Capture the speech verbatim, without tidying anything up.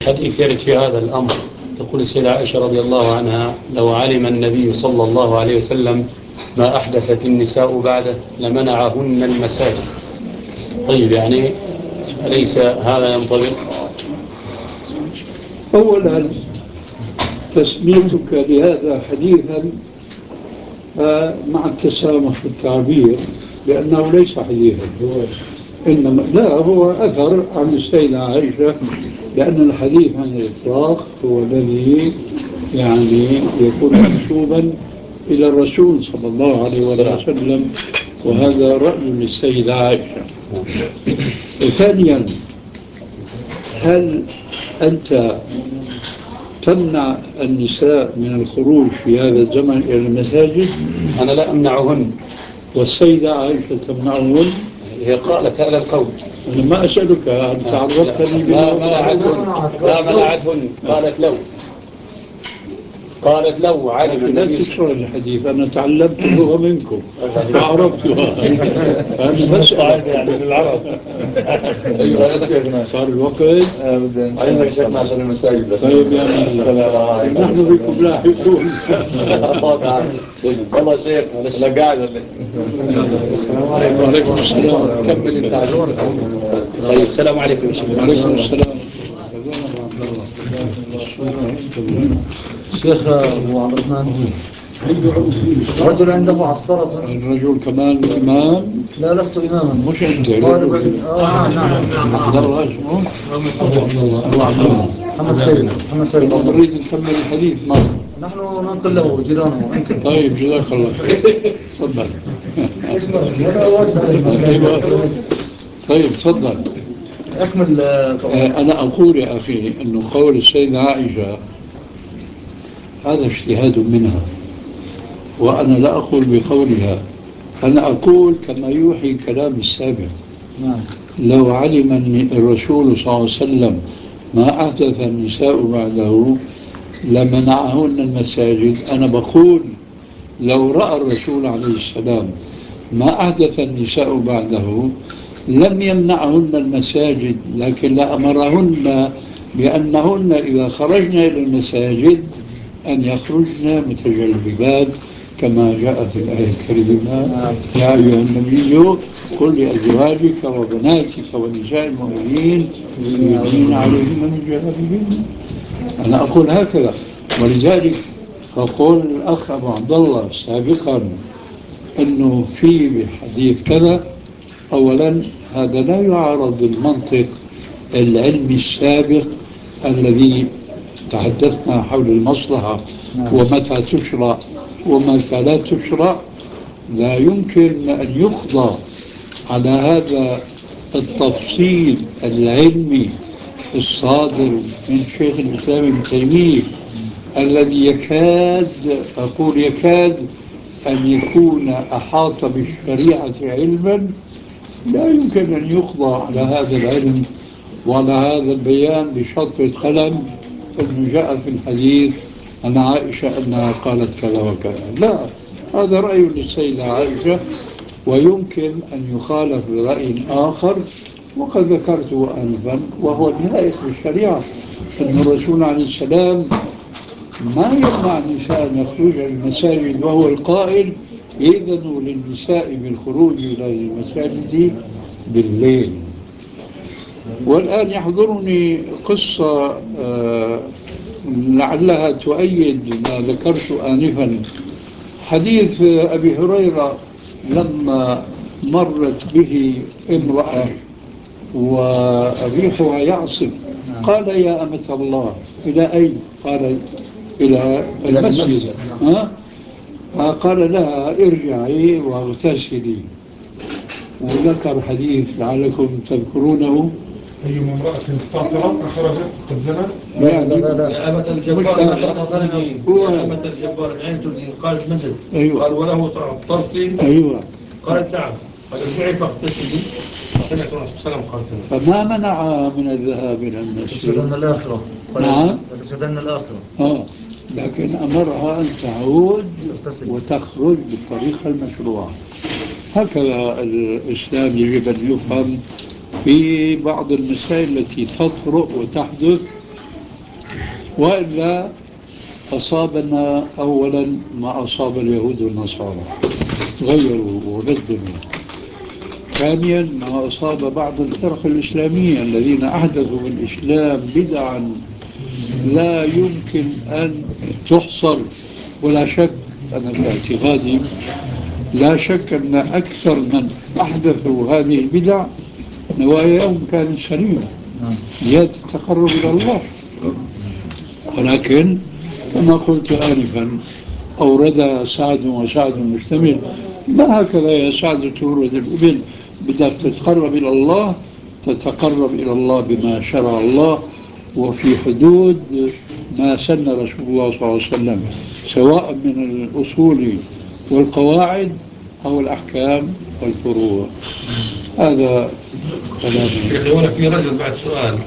حديث يرد في هذا الأمر. تقول السيدة عائشة رضي الله عنها: لو علم النبي صلى الله عليه وسلم ما أحدثت النساء بعده لمنعهن المساجد. طيب، يعني أليس هذا ينطبق؟ أولا، تسميتك لهذا حديثا مع التسامح في التعبير، لأنه ليس حديثا، إنما لا هو أثر عن السيدة عائشة، لأن الحديث عن الإطلاق هو الذي يعني يكون منسوبا إلى الرسول صلى الله عليه وسلم، وهذا رأي للسيدة عائشة. ثانيا، هل أنت تمنع النساء من الخروج في هذا الزمن إلى المساجد؟ أنا لا أمنعهن. والسيدة عائشة تمنعهن؟ هي قالت هذا القول. أنا ما أسألك، أنت عرفتني لا منعتهن، لا منعتهن، قالت لو قالت لو علم النبي. لا تشرح الحديث، أنا تعلمت اللغة منكم فعرفتها. أنا بسأل يعني للعرب. أيوة، صار الوقت. عايزك شيخنا عشان المساجد بس. طيب يا من نحن بكم لاحقون. والله شيخ أنا قاعد ولا السلام عليكم. وعليكم السلام. كمل التعليم. طيب، السلام عليكم يا شيخ. وعليكم السلام. شيخ أبو عبد الرحمن، رجل عنده معصرة. الرجل كمان إمام؟ لا، لست إماما. مش أنت رجل. آه نعم نعم. عبد الله اسمه؟ أبو عبد الله. محمد سيد. محمد سيد. نريد نكمل الحديث معه. نحن ننقل له جيرانه. طيب، جزاك الله خير. تفضل. أيوة. طيب تفضل. أكمل. أنا أقول يا أخي أنه قول السيدة عائشة هذا اجتهاد منها، وأنا لا أقول بقولها، أنا أقول كما يوحي كلام السابق. نعم. لو علم الرسول صلى الله عليه وسلم ما أحدث النساء بعده لمنعهن المساجد. أنا بقول لو رأى الرسول عليه السلام ما أحدث النساء بعده لم يمنعهن المساجد، لكن لأمرهن بأنهن إذا خرجن إلى المساجد أن يخرجن متجلبات كما جاء في الآية الكريمة: يا أيها النبي قل لأزواجك وبناتك ونساء المؤمنين يدنين عليهن من جلابيبهن. أنا أقول هكذا. ولذلك فقول الأخ أبو عبد الله سابقا أنه في بحديث كذا، أولا هذا لا يعارض المنطق العلمي السابق الذي تحدثنا حول المصلحة ومتى تشرع ومتى لا تشرع. لا يمكن أن يخضع على هذا التفصيل العلمي الصادر من شيخ الإسلام ابن تيمية، الذي يكاد أقول يكاد أن يكون أحاط بالشريعة علما. لا يمكن أن يخضع على هذا العلم وعلى هذا البيان بشطرة قلم أنه جاء في الحديث عن عائشة أنها قالت كذا وكذا. لا، هذا رأي للسيدة عائشة، ويمكن أن يخالف برأي آخر وقد ذكرته آنفا، وهو اللائق بالشريعة أن الرسول عليه السلام ما يمنع النساء أن يخرجن المساجد، وهو القائل: إذنوا للنساء بالخروج إلى المساجد بالليل. والآن يحضرني قصة آه لعلها تؤيد ما ذكرت آنفا. حديث أبي هريرة لما مرت به امرأة وريحها يعصف، قال: يا أمة الله إلى أين؟ قال: إلى المسجد. ها؟ قال لها: ارجعي واغتسلي. وذكر حديث لعلكم تذكرونه: أي امرأة استعطرت خرجت قد زنت. يعني لا لا لا. يا أمة الجبار يا أمة الجبار العين تريد قالت نزل. أيوة. قال: وله طرطي. أيوة. قالت: نعم. قال: ارجعي فاغتسلي. سمعت الرسول صلى الله عليه وسلم. فما منع من الذهاب إلى المسجد؟ تفسدن الآخرة. نعم. تفسدن الآخرة. آه. لكن أمرها أن تعود وتخرج بالطريقة المشروعة. هكذا الإسلام يجب أن يفهم في بعض المسائل التي تطرق وتحدث وإلا أصابنا أولا ما أصاب اليهود والنصارى، غيروا وبدلوا. ثانيا ما أصاب بعض الفرق الإسلامية الذين أحدثوا بالإسلام بدعا لا يمكن أن تحصر. ولا شك أنا في اعتقادي لا شك أن أكثر من أحدثوا هذه البدع نواياهم كانت سليمة، زيادة التقرب إلى الله. ولكن كما قلت آنفا أوردها سعد وسعد مشتمل، ما هكذا يا سعد تورد الإبل. بدك تتقرب إلى الله تتقرب إلى الله بما شرع الله وفي حدود ما سن رسول الله صلى الله عليه وسلم، سواء من الأصول والقواعد أو الأحكام والفروع. هذا كلام. شيخي هنا في رجل بعد سؤال